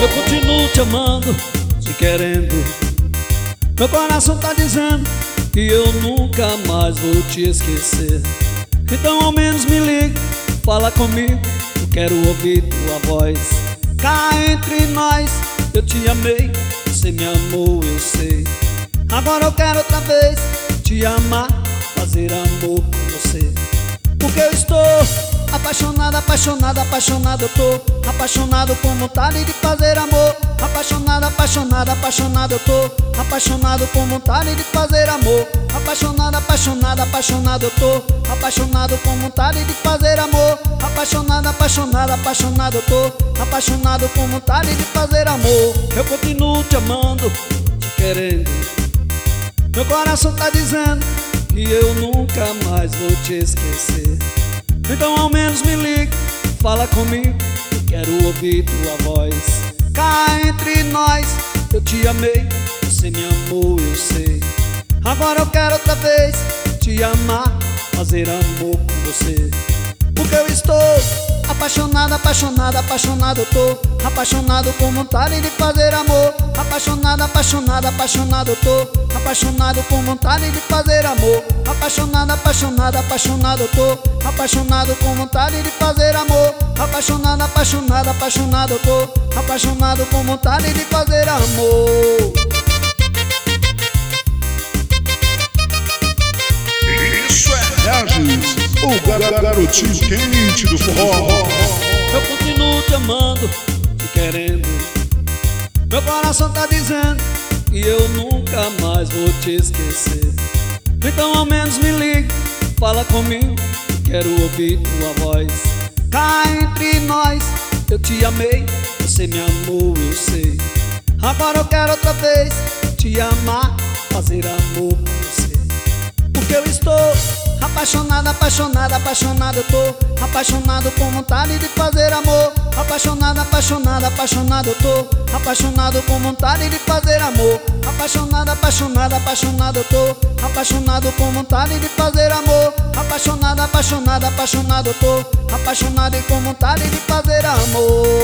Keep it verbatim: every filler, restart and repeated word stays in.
Eu continuo te amando, te querendo. Meu coração tá dizendo que eu nunca mais vou te esquecer. Então ao menos me liga, fala comigo, eu quero ouvir tua voz. Cá entre nós, eu te amei, você me amou, eu sei. Agora eu quero outra vez te amar, fazer amor com você. Porque eu estou apaixonado, apaixonado, apaixonado. Eu tô apaixonado com vontade de fazer amor. Apaixonado, apaixonado, apaixonado. Eu tô apaixonado com vontade de fazer amor. Apaixonado, apaixonado, apaixonado. Eu tô apaixonado com vontade de fazer amor. Apaixonado, apaixonado, apaixonado. Eu tô apaixonado com vontade de fazer amor. Eu continuo te amando, te querendo. Meu coração tá dizendo que eu nunca mais vou te esquecer. Então ao menos me liga, fala comigo, eu quero ouvir tua voz. Cá entre nós, eu te amei, você me amou, eu sei. Agora eu quero outra vez te amar, fazer amor com você. Porque eu estou apaixonado, apaixonado, apaixonado. Eu tô apaixonado com vontade de fazer amor. Apaixonado, apaixonado, apaixonado. Eu tô apaixonado com vontade de fazer amor. Apaixonado, apaixonado, apaixonado. Eu tô apaixonado com vontade de fazer amor. Apaixonado, apaixonado, apaixonado. Eu tô apaixonado com vontade de fazer amor. Isso é Regis, o gar garotinho quente do forró. Eu continuo te amando, te querendo. Meu coração tá dizendo que eu nunca mais vou te esquecer. Então ao menos me liga, fala comigo, quero ouvir tua voz. Cá entre nós, eu te amei, você me amou, eu sei. Agora eu quero outra vez te amar, fazer amor com você. Porque eu estou apaixonado, apaixonado, apaixonado. Eu tô apaixonado com vontade de fazer amor. Apaixonado, apaixonado, apaixonado. Eu tô apaixonado com vontade de fazer amor. Apaixonado, apaixonado, apaixonado. Eu tô apaixonado com vontade de fazer amor. Apaixonado, apaixonado, apaixonado. Eu tô apaixonado e com vontade de fazer amor.